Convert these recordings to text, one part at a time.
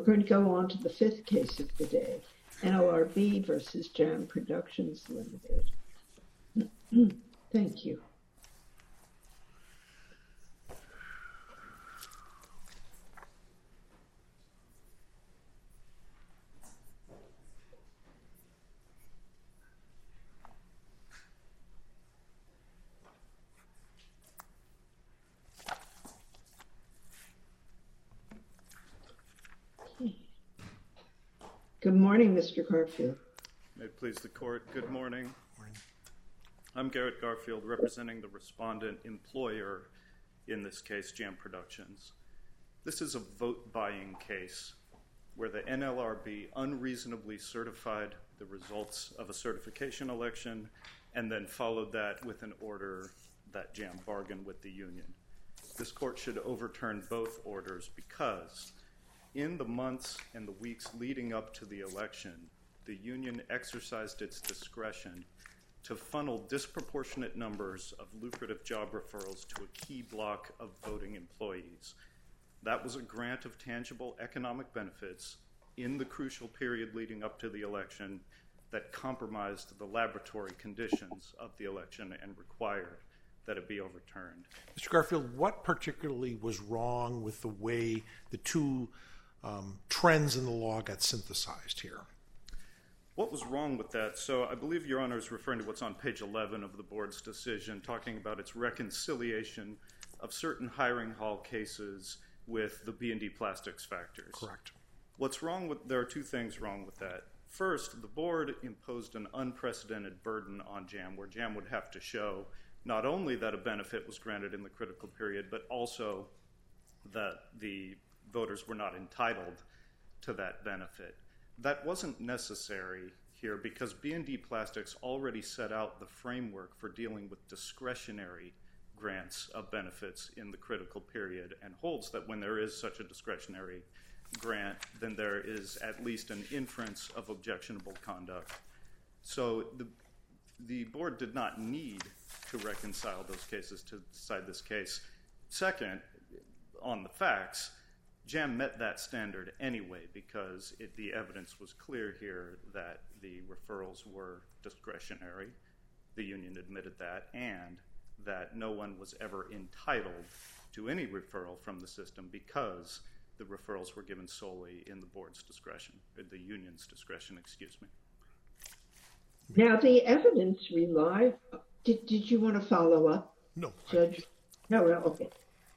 going to go on to the fifth case of the day, NLRB versus Jam Productions Limited. Thank you. Good morning, Mr. Garfield. May it please the court, good morning. I'm Garrett Garfield, representing the respondent employer in this case, Jam Productions. This is a vote-buying case where the NLRB unreasonably certified the results of a certification election and then followed that with an order that Jam bargained with the union. This court should overturn both orders because in the months and the weeks leading up to the election, the union exercised its discretion to funnel disproportionate numbers of lucrative job referrals to a key block of voting employees. That was a grant of tangible economic benefits in the crucial period leading up to the election that compromised the laboratory conditions of the election and required that it be overturned. Mr. Garfield, what particularly was wrong with the way the two trends in the law got synthesized here? What was wrong with that? So I believe Your Honor is referring to what's on page 11 of the board's decision, talking about its reconciliation of certain hiring hall cases with the B&D plastics factors. Correct. There are two things wrong with that. First, the board imposed an unprecedented burden on Jam, where Jam would have to show not only that a benefit was granted in the critical period, but also that the voters were not entitled to that benefit. That wasn't necessary here because B&D Plastics already set out the framework for dealing with discretionary grants of benefits in the critical period and holds that when there is such a discretionary grant, then there is at least an inference of objectionable conduct. So the board did not need to reconcile those cases to decide this case. Second, on the facts, Jam met that standard anyway because the evidence was clear here that the referrals were discretionary. The union admitted that, and that no one was ever entitled to any referral from the system because the referrals were given solely in the board's discretion, or the union's discretion, excuse me. Now, the evidence relied... Did you want to follow up? No. Judge? No, okay.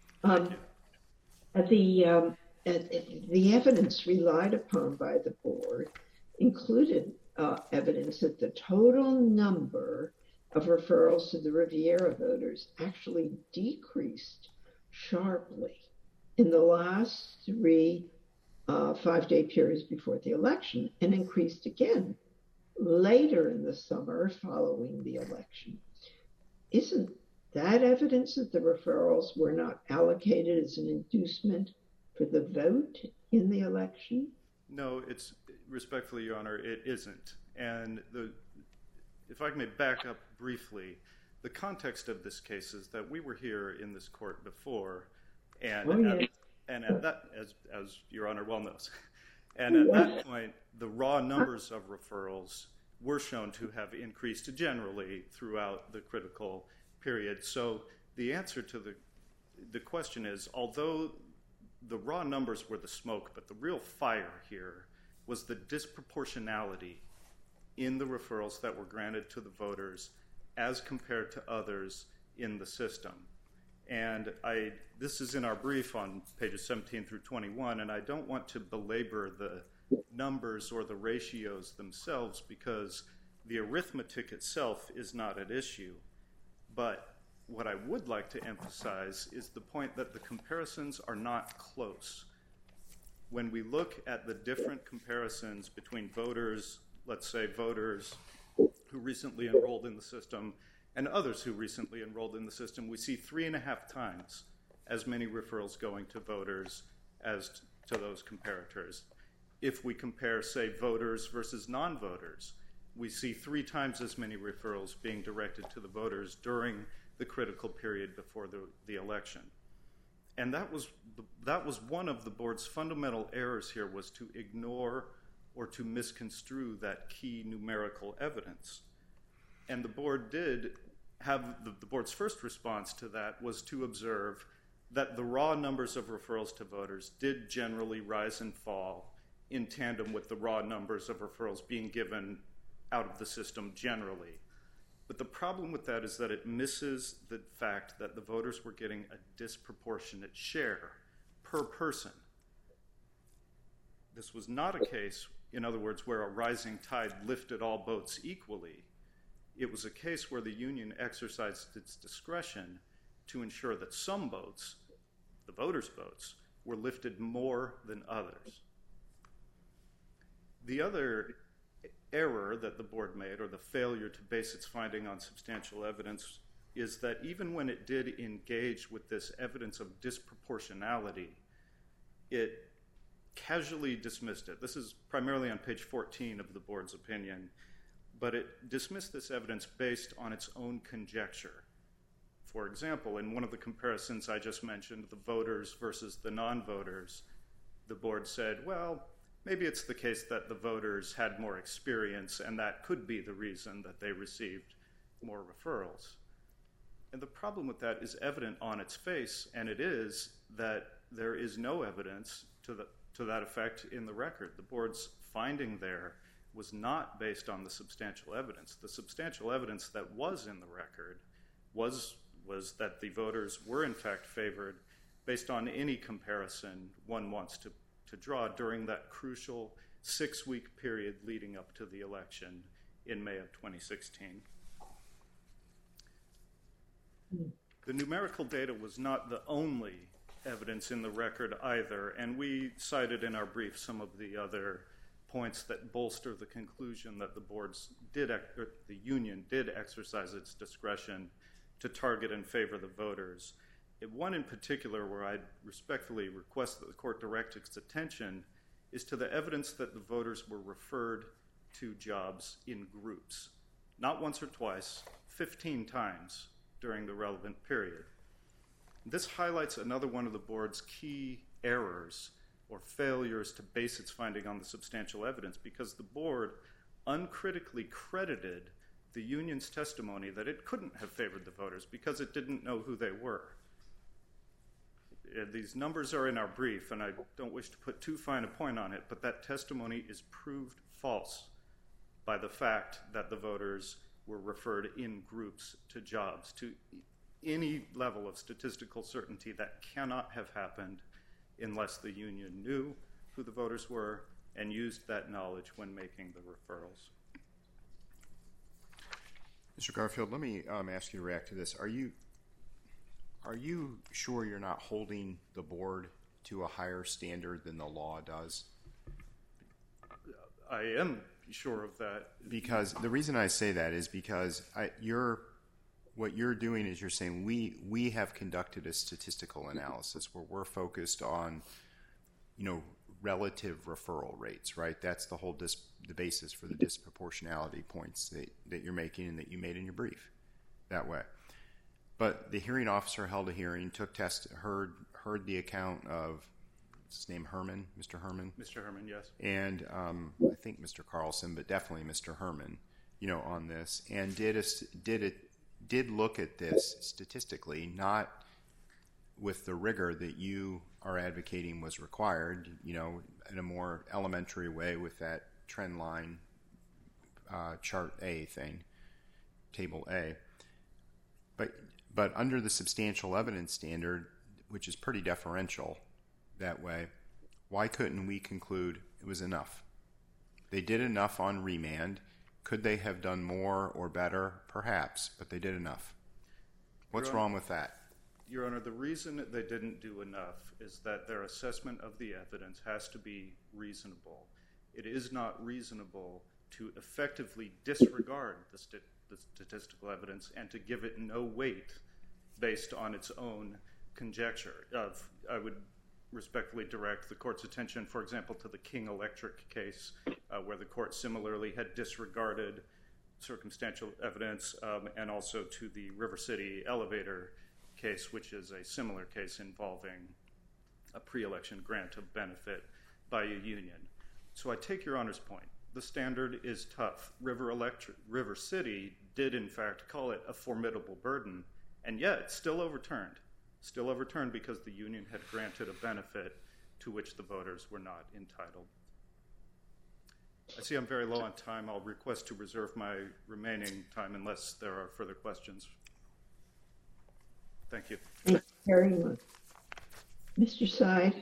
The evidence relied upon by the board included evidence that the total number of referrals to the Riviera voters actually decreased sharply in the last three 5-day periods before the election and increased again later in the summer following the election. Isn't that evidence that the referrals were not allocated as an inducement for the vote in the election? No, it's respectfully, Your Honor, it isn't. And if I may back up briefly, the context of this case is that we were here in this court before, and at that, as Your Honor well knows, and at that point, the raw numbers of referrals were shown to have increased generally throughout the critical period. So the answer to the question is, although the raw numbers were the smoke, but the real fire here was the disproportionality in the referrals that were granted to the voters as compared to others in the system. And this is in our brief on pages 17 through 21, and I don't want to belabor the numbers or the ratios themselves because the arithmetic itself is not at issue. But what I would like to emphasize is the point that the comparisons are not close. When we look at the different comparisons between voters, let's say voters who recently enrolled in the system and others who recently enrolled in the system, we see 3.5 times as many referrals going to voters as to those comparators. If we compare, say, voters versus non-voters, we see 3 times as many referrals being directed to the voters during the critical period before the election. And that was one of the board's fundamental errors here, was to ignore or to misconstrue that key numerical evidence. And the board did have, the board's first response to that was to observe that the raw numbers of referrals to voters did generally rise and fall in tandem with the raw numbers of referrals being given out of the system generally. But the problem with that is that it misses the fact that the voters were getting a disproportionate share per person. This was not a case, in other words, where a rising tide lifted all boats equally. It was a case where the union exercised its discretion to ensure that some votes, the voters' votes, were lifted more than others. The other error that the board made, or the failure to base its finding on substantial evidence, is that even when it did engage with this evidence of disproportionality, it casually dismissed it. This is primarily on page 14 of the board's opinion, but it dismissed this evidence based on its own conjecture. For example, in one of the comparisons I just mentioned, the voters versus the non-voters, the board said, well, maybe it's the case that the voters had more experience and that could be the reason that they received more referrals. And the problem with that is evident on its face, and it is that there is no evidence to that effect in the record. The board's finding there was not based on the substantial evidence. The substantial evidence that was in the record was that the voters were in fact favored based on any comparison one wants to draw during that crucial 6-week period leading up to the election in May of 2016. The numerical data was not the only evidence in the record either, and we cited in our brief some of the other points that bolster the conclusion that the union did exercise its discretion to target and favor the voters. One in particular where I respectfully request that the court direct its attention is to the evidence that the voters were referred to jobs in groups, not once or twice, 15 times during the relevant period. This highlights another one of the board's key errors or failures to base its finding on the substantial evidence, because the board uncritically credited the union's testimony that it couldn't have favored the voters because it didn't know who they were. These numbers are in our brief, and I don't wish to put too fine a point on it, but that testimony is proved false by the fact that the voters were referred in groups to jobs. To any level of statistical certainty, that cannot have happened unless the union knew who the voters were and used that knowledge when making the referrals. Mr. Garfield, let me ask you to react to this. Are you sure you're not holding the board to a higher standard than the law does? I am sure of that. Because the reason I say that is because what you're doing is you're saying we have conducted a statistical analysis where we're focused on, relative referral rates, right? That's the whole the basis for the disproportionality points that you're making and that you made in your brief that way. But the hearing officer held a hearing, heard the account of, what's his name, Herman, Mr. Herman? Mr. Herman, yes. And I think Mr. Carlson, but definitely Mr. Herman, on this, and did look at this statistically, not with the rigor that you are advocating was required, in a more elementary way with that trend line chart A thing, table A. But under the substantial evidence standard, which is pretty deferential that way, why couldn't we conclude it was enough? They did enough on remand. Could they have done more or better? Perhaps, but they did enough. What's wrong with that? Your Honor, the reason they didn't do enough is that their assessment of the evidence has to be reasonable. It is not reasonable to effectively disregard the statistical evidence and to give it no weight based on its own conjecture. I would respectfully direct the court's attention, for example, to the King Electric case, where the court similarly had disregarded circumstantial evidence, and also to the River City elevator case, which is a similar case involving a pre-election grant of benefit by a union. So I take Your Honor's point. The standard is tough. River City did, in fact, call it a formidable burden, and yet still overturned. Still overturned because the union had granted a benefit to which the voters were not entitled. I see I'm very low on time. I'll request to reserve my remaining time unless there are further questions. Thank you. Thank you very much. Mr. Seid.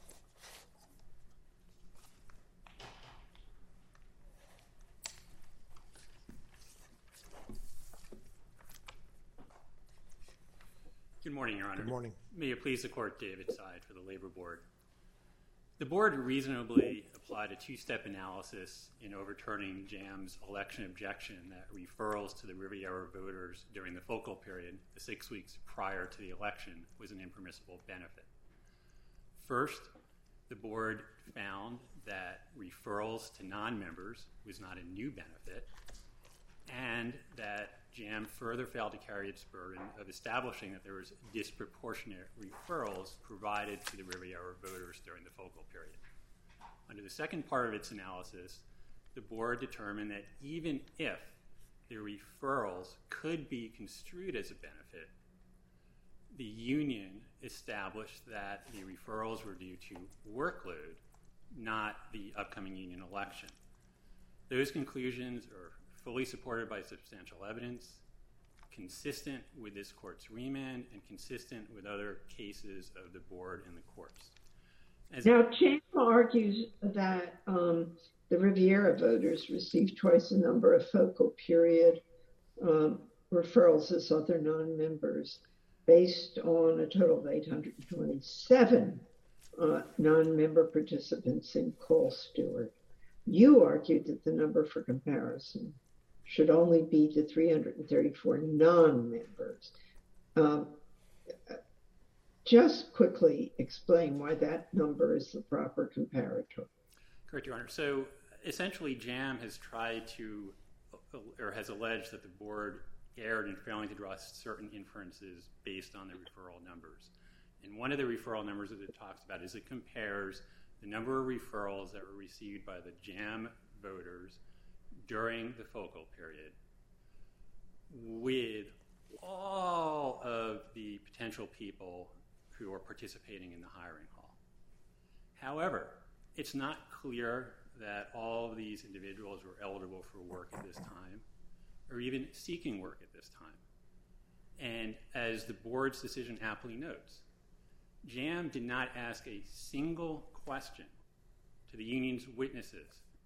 Good morning, Your Honor. Good morning. May it please the Court, David Seid for the Labor Board. The Board reasonably applied a two-step analysis in overturning JAM's election objection that referrals to the Riviera voters during the focal period, the 6 weeks prior to the election, was an impermissible benefit. First, the Board found that referrals to non-members was not a new benefit, and that JAM further failed to carry its burden of establishing that there was disproportionate referrals provided to the Riviera voters during the focal period. Under the second part of its analysis, the Board determined that even if the referrals could be construed as a benefit, the union established that the referrals were due to workload, not the upcoming union election. Those conclusions are fully supported by substantial evidence, consistent with this Court's remand, and consistent with other cases of the Board and the courts. Now, JAM argues that the Riviera voters received twice the number of focal period referrals as other non-members, based on a total of 827 non-member participants in Cole Stewart. You argued that the number for comparison should only be the 334 non-members. Just quickly explain why that number is the proper comparator. Correct, Your Honor. So essentially, JAM has tried to, or has alleged that the Board erred in failing to draw certain inferences based on the referral numbers. And one of the referral numbers that it talks about is it compares the number of referrals that were received by the JAM voters during the focal period with all of the potential people who are participating in the hiring hall. However, it's not clear that all of these individuals were eligible for work at this time or even seeking work at this time. And as the Board's decision aptly notes, JAM did not ask a single question to the union's witnesses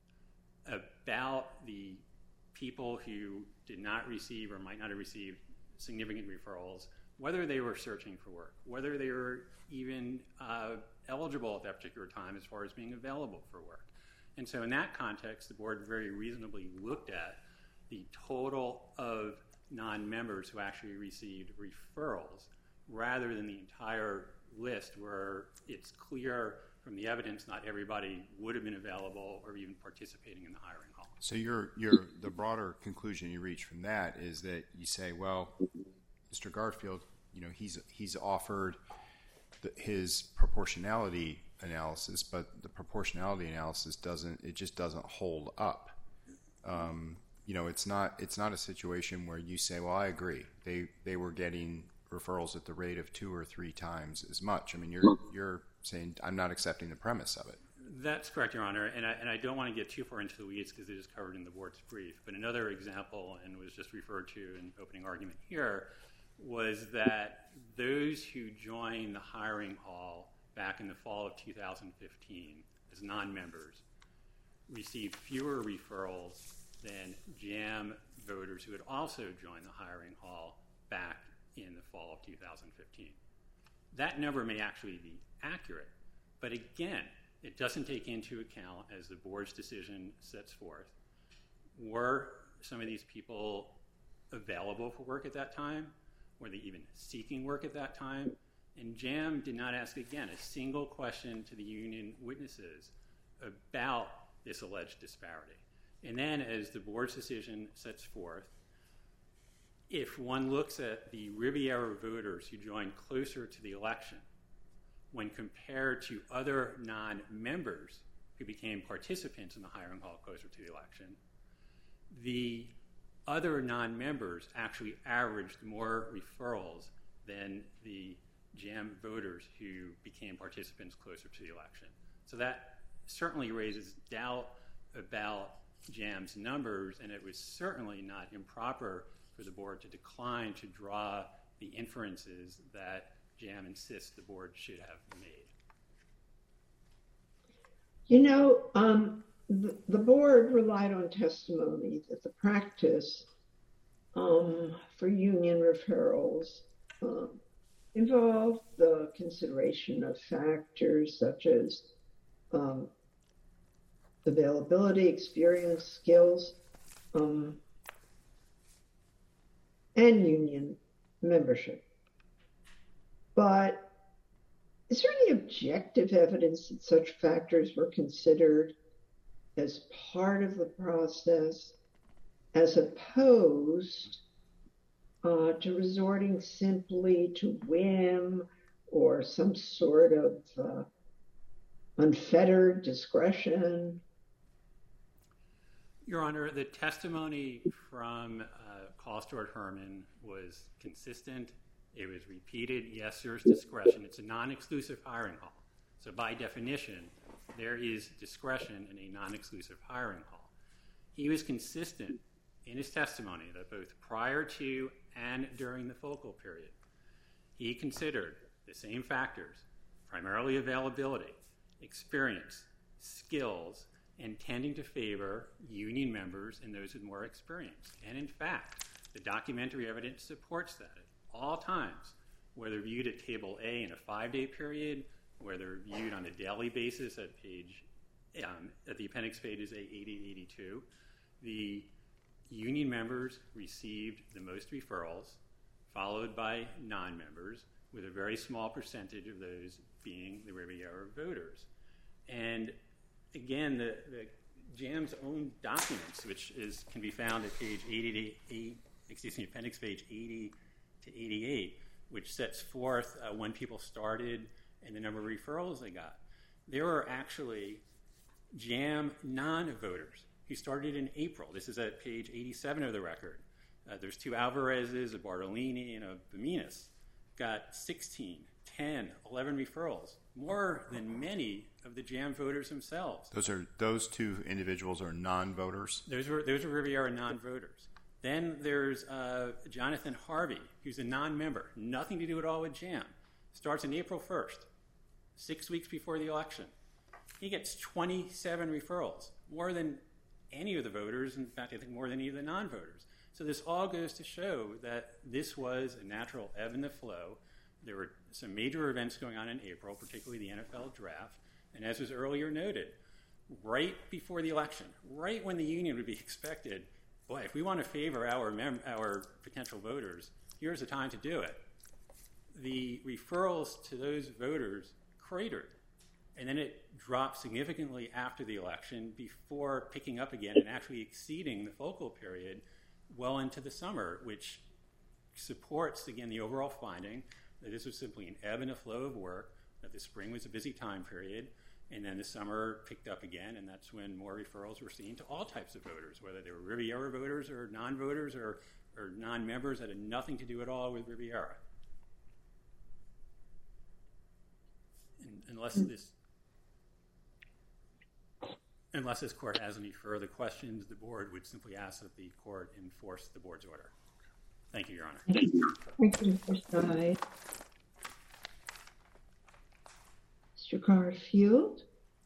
about the people who did not receive or might not have received significant referrals, whether they were searching for work, whether they were even eligible at that particular time as far as being available for work. And so in that context, the Board very reasonably looked at the total of non-members who actually received referrals rather than the entire list where it's clear from the evidence not everybody would have been available or even participating in the hiring hall. So the broader conclusion you reach from that is that you say, well, Mr. Garfield, he's offered his proportionality analysis, but the proportionality analysis just doesn't hold up. It's not a situation where you say, well, I agree. They were getting referrals at the rate of 2 or 3 times as much. I mean, you're saying I'm not accepting the premise of it. That's correct, Your Honor, and I don't want to get too far into the weeds because it is covered in the Board's brief. But another example, and was just referred to in opening argument here, was that those who joined the hiring hall back in the fall of 2015 as non-members received fewer referrals than JAM voters who had also joined the hiring hall back in the fall of 2015. That number may actually be accurate, but again, it doesn't take into account, as the Board's decision sets forth, were some of these people available for work at that time? Were they even seeking work at that time? And JAM did not ask, again, a single question to the union witnesses about this alleged disparity. And then, as the Board's decision sets forth, if one looks at the Riviera voters who joined closer to the election when compared to other non-members who became participants in the hiring hall closer to the election, the other non-members actually averaged more referrals than the JAM voters who became participants closer to the election. So that certainly raises doubt about JAM's numbers, and it was certainly not improper for the board to decline to draw the inferences that JAM insists the board should have made. You know, the board relied on testimony that the practice for union referrals involved the consideration of factors such as availability, experience, skills, and union membership. But is there any objective evidence that such factors were considered as part of the process as opposed to resorting simply to whim or some sort of unfettered discretion? Your Honor, the testimony from Carl Stuart Herman was consistent. It was repeated. Yes, there's discretion. It's a non-exclusive hiring hall. So by definition, there is discretion in a non-exclusive hiring hall. He was consistent in his testimony that both prior to and during the focal period, he considered the same factors, primarily availability, experience, skills, and tending to favor union members and those with more experience. And in fact, the documentary evidence supports that at all times, whether viewed at Table A in a 5-day period, whether viewed on a daily basis at the appendix pages A80 82, the union members received the most referrals, followed by non-members, with a very small percentage of those being the Riviera voters. And again, the JAM's own documents, which can be found at page appendix page 80 to 88, which sets forth when people started and the number of referrals they got. There were actually JAM non-voters who started in April. This is at page 87 of the record. There's 2 Alvarez's, a Bartolini, and a Baminas. Got 16, 10, 11 referrals, more than many of the JAM voters themselves. Those 2 individuals are non-voters? Those were Riviera non-voters. Then there's Jonathan Harvey, who's a non-member, nothing to do at all with JAM. Starts on April 1st, 6 weeks before the election. He gets 27 referrals, more than any of the voters, in fact, I think more than any of the non-voters. So this all goes to show that this was a natural ebb and the flow. There were some major events going on in April, particularly the NFL draft. And as was earlier noted, right before the election, right when the union would be expected, boy, if we want to favor our potential voters, here's the time to do it. The referrals to those voters cratered. And then it dropped significantly after the election before picking up again and actually exceeding the focal period well into the summer, which supports, again, the overall finding that this was simply an ebb and a flow of work, that the spring was a busy time period, and then the summer picked up again, and that's when more referrals were seen to all types of voters, whether they were Riviera voters or non-voters or non-members that had nothing to do at all with Riviera. Unless this court has any further questions, the board would simply ask that the court enforce the board's order. Thank you, Your Honor. Thank you, Mr. Side. Mr. Garfield.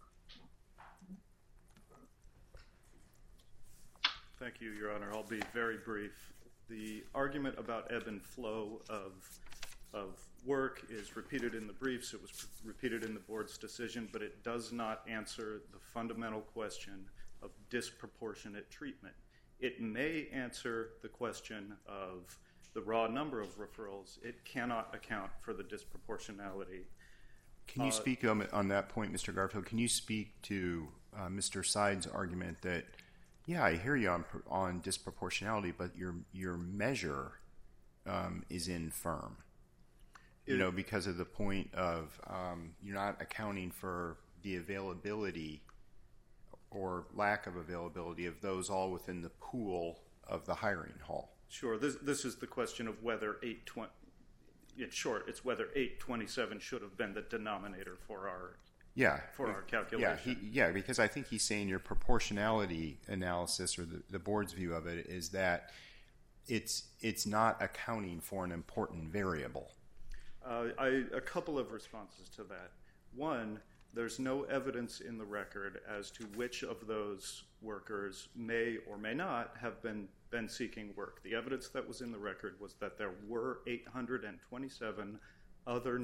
Thank you, Your Honor. I'll be very brief. The argument about ebb and flow of work is repeated in the briefs. It was repeated in the board's decision, but it does not answer the fundamental question of disproportionate treatment. It may answer the question of the raw number of referrals. It cannot account for the disproportionality. Can you speak on that point, Mr. Garfield? Can you speak to Mr. Side's argument that, yeah, I hear you on disproportionality, but your measure is infirm. You know, because of the point of you're not accounting for the availability or lack of availability of those all within the pool of the hiring hall. Sure. This is the question of whether 820. In short, it's whether 827 should have been the denominator for our calculation. Yeah, because I think he's saying your proportionality analysis, or the board's view of it, is that it's not accounting for an important variable. A couple of responses to that. One, there's no evidence in the record as to which of those workers may or may not have been seeking work. The evidence that was in the record was that there were 827 other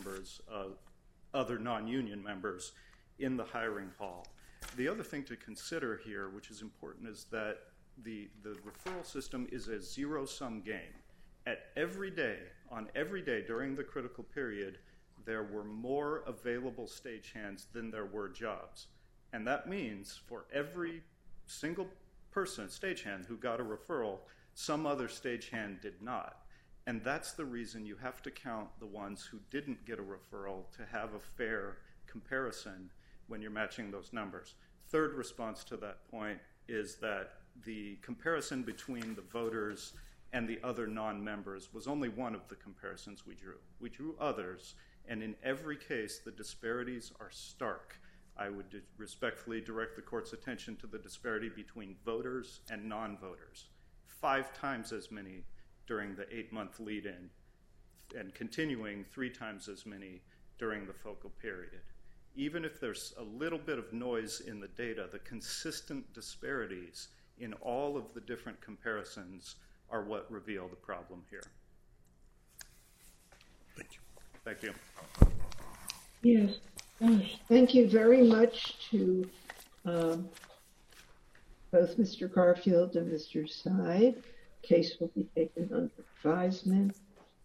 non-union members in the hiring hall. The other thing to consider here, which is important, is that the referral system is a zero-sum game. On every day during the critical period, there were more available stagehands than there were jobs. And that means for every single person, stagehand, who got a referral, some other stagehand did not. And that's the reason you have to count the ones who didn't get a referral to have a fair comparison when you're matching those numbers. Third response to that point is that the comparison between the voters and the other non-members was only one of the comparisons we drew. We drew others, and in every case, the disparities are stark. I would respectfully direct the court's attention to the disparity between voters and non-voters. 5 times as many during the 8-month lead-in, and continuing 3 times as many during the focal period. Even if there's a little bit of noise in the data, the consistent disparities in all of the different comparisons are what reveal the problem here. Thank you. Thank you. Yes. Thank you very much to both Mr. Garfield and Mr. Seid. Case will be taken under advisement.